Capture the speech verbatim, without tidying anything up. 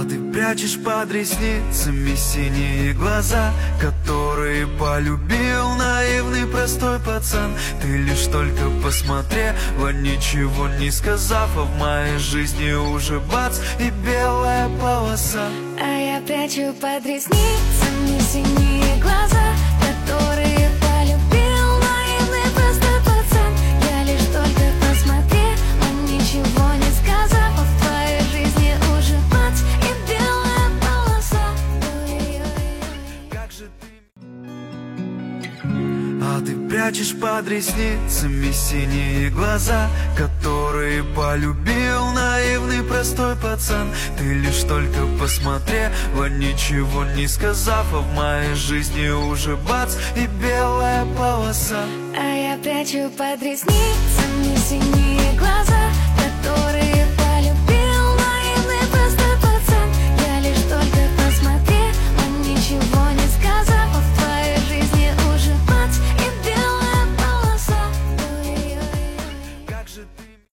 А ты прячешь под ресницами синие глаза, которые полюбил наивный простой пацан. Ты лишь только посмотрела, ничего не сказав, а в моей жизни уже бац и белая полоса. А я прячу под ресницами синие глаза, которые полюбил наивный простой пацан. Я лишь только посмотрела, ничего не сказав, а в твоей жизни уже бац и белая полоса. Как же ты... А ты прячешь под ресницами синие глаза, которые полюбил наивный простой пацан. Ты лишь только посмотрела, ничего не сказав, а в моей жизни уже бац и белая полоса. А я прячу под ресницами синие глаза, которые